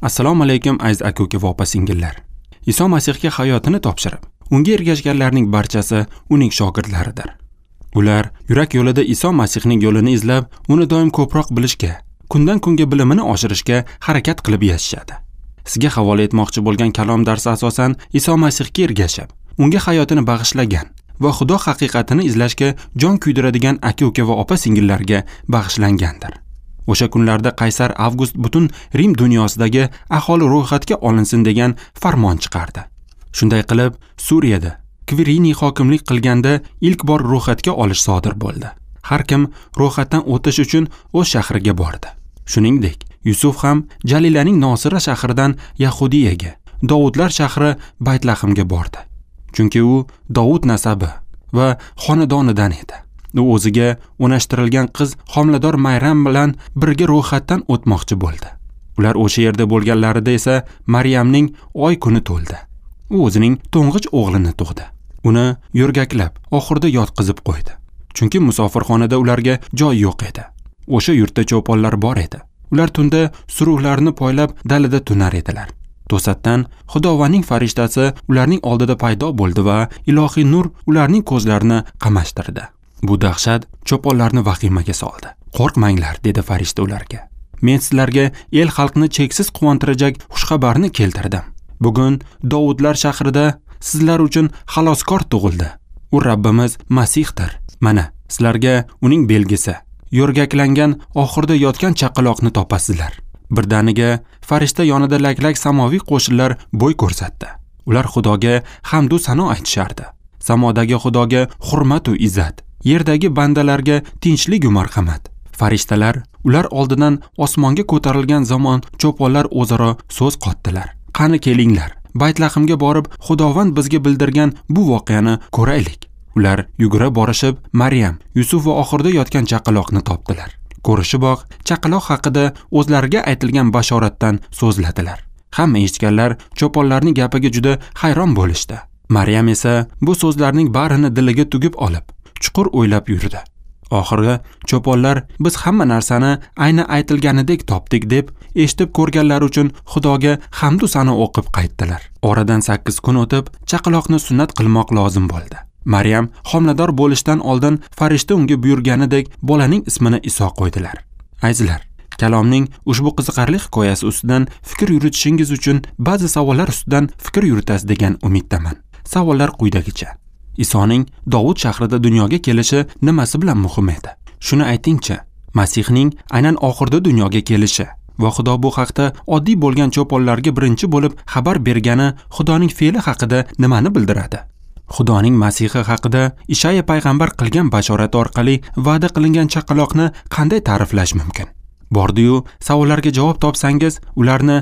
Assalomu alaykum aziz aka-uka va opa-singillar. Iso Masihga hayotini topshirib, unga ergashganlarning barchasi uning shogirdlaridir. Ular yurak yo'lida Iso Masihning yo'lini izlab, uni doim ko'proq bilishga, kundan kunga bilimini oshirishga harakat qilib yashashadi. Sizga havola etmoqchi bo'lgan kalom darsi asosan Iso Masihga ergashib, unga hayotini bag'ishlagan va Xudo haqiqatini izlashga jon kuydiradigan aka-uka va opa-singillarga bag'ishlangandir. O'sha kunlarda Qaysar Avgust butun Rim dunyosidagi aholi ro'yxatga olinsin degan farmon chiqardi. Shunday qilib, Suriyada Kvirini hokimlik qilganda ilk bor ro'yxatga olish sodir bo'ldi. Har kim ro'yxatdan o'tish uchun o'z shahriga bordi. Shuningdek, Yusuf ham Jalilaning Nosira shahridan Yahudiyaga, Davudlar shahri Baytlahimga bordi. Chunki u Davud nasabi va xonadonidan edi. U o'ziga o'nashtirilgan qiz homilador Maryam bilan birga ro'yxatdan o'tmoqchi bo'ldi. Ular o'sha yerda bo'lganlarida esa Maryamning oy kuni to'ldi. U o'zining to'ng'ich o'g'lini tug'di. Uni yo'rgaklab, oxirida yotqizib qo'ydi. Chunki musofirxonada ularga joy yo'q edi. O'sha yurtda cho'ponlar bor edi. Ular tunda suruvlarni poylab dalada tunar edilar. To'satdan Xudovaning farishtasi ularning oldida paydo bo'ldi va ilohiy nur ularning ko'zlarini qamashtirdi. Bu dahshat cho'ponlarni vahimaga soldi. "Qo'rqmanglar", dedi farishta ularga. "Men sizlarga el xalqni cheksiz quvontirajak xushxabarni keltirdim. Bugun Davudlar shahrida sizlar uchun xaloskor tug'ildi. U Rabbimiz Masihdir. Mana, sizlarga uning belgisi. Yo'rgaklangan oxirida yotgan chaqaloqni topasizlar." Birdaniga farishta yonida laklak samoviy qo'shinlar bo'y ko'rsatdi. Ular Xudoga hamd va sano aytishardi. Samodagi Xudoga hurmat va izzat, yerdagi bandalarga tinchlik va marhamat. Farishtalar ular oldidan osmonga ko'tarilgan zamon cho'ponlar o'zaro so'z qotdilar. "Qani kelinglar, Baytlahimga borib, Xudovand bizga bildirgan bu voqeani ko'raylik." Ular yugura borishib, Maryam, Yusuf va oxirida yotgan chaqaloqni topdilar. Ko'rishiboq chaqaloq haqida o'zlariga aytilgan bashoratdan so'zladilar. Hamma eshitganlar cho'ponlarning gapiga juda hayron bo'lishdi. Maryam esa bu so'zlarning barini diliga tugib olib, chuqur o'ylab yurdi. Oxirgi cho'ponlar "Biz hamma narsani ayni aytilganidek topdik" deb eshitib ko'rganlar uchun Xudoga hamd va sano o'qib qaytdilar. Oradan 8 kun o'tib, chaqaloqni sunnat qilmoq lozim bo'ldi. Maryam homilador bo'lishdan oldin farishta unga buyurganidek bolaning ismini Iso qo'ydilar. Azizlar, kalomning ushbu qiziqarli hikoyasi ustidan fikr yuritishingiz uchun ba'zi savollar ustidan fikr yuritasiz degan umiddaman. Savollar quyidagicha: Isoning Davud shahrida dunyoga kelishi nimasi bilan muhim edi? Shuni aytingchi. Masihning aynan oxirda dunyoga kelishi va Xudo bu haqda oddiy bo'lgan cho'ponlarga birinchi bo'lib xabar bergani Xudoning fe'li haqida nimani bildiradi? Xudoning Masihi haqida Ishaya payg'ambar qilgan bashorat orqali va'da qilingan chaqaloqni qanday ta'riflash mumkin? Bordi-yu, savollarga javob topsangiz, ularni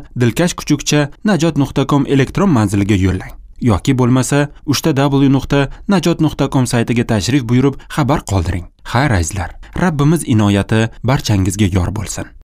dilkash-kuchukcha-najot.com elektron manziliga yo'llang. Yoki bo'lmasa, www.najot.com saytiga tashrif buyurib xabar qoldiring. Xayr azizlar, Rabbimiz inoyati barchangizga yor bo'lsin.